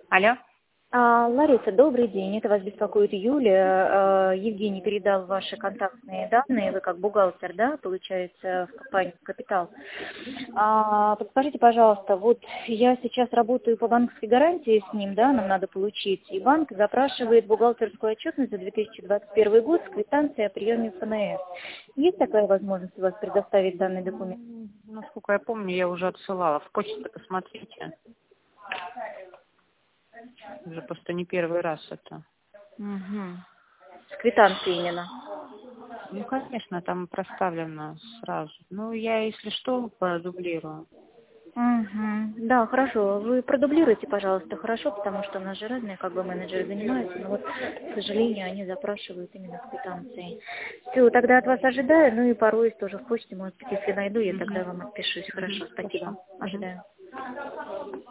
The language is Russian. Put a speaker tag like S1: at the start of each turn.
S1: Алло.
S2: Лариса, добрый день. Это вас беспокоит Юля. Евгений передал ваши контактные данные. Вы как бухгалтер, да, получается, в компании «Капитал». Подскажите, пожалуйста, вот я сейчас работаю по банковской гарантии с ним, да, нам надо получить. И банк запрашивает бухгалтерскую отчетность за 2021 год с квитанцией о приеме ФНС. Есть такая возможность у вас предоставить данный документ?
S1: Насколько я помню, я уже отсылала. В почту посмотрите. Уже просто не первый раз это.
S2: Угу. С квитанцией именно.
S1: Ну, конечно, там проставлено сразу. Ну, я, если что, продублирую.
S2: Угу. Да, хорошо. Вы продублируйте, пожалуйста, хорошо, потому что у нас же разные как бы менеджеры занимаются, но вот, к сожалению, они запрашивают именно квитанции. Все, тогда от вас ожидаю, ну и порой тоже в почте, может быть, если найду, я тогда вам отпишусь. Хорошо, спасибо.
S1: Хорошо.
S2: Ожидаю.